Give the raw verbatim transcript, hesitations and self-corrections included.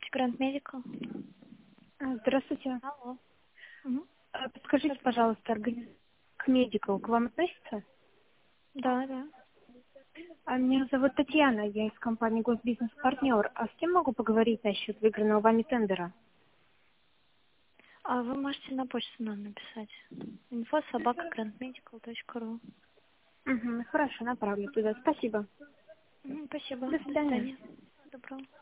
Grand Medical. А, Здравствуйте. Алло. Мгм. А, Подскажите, пожалуйста, организация Medical к вам относится? Да, да. А меня зовут Татьяна, я из компании Госбизнес Партнер. А с кем могу поговорить насчет выигранного вами тендера? А вы можете на почту нам написать. инфо собака грандмедикал точка ру. Угу, хорошо, направлю туда. Спасибо. Спасибо. До До свидания. свидания. Доброго.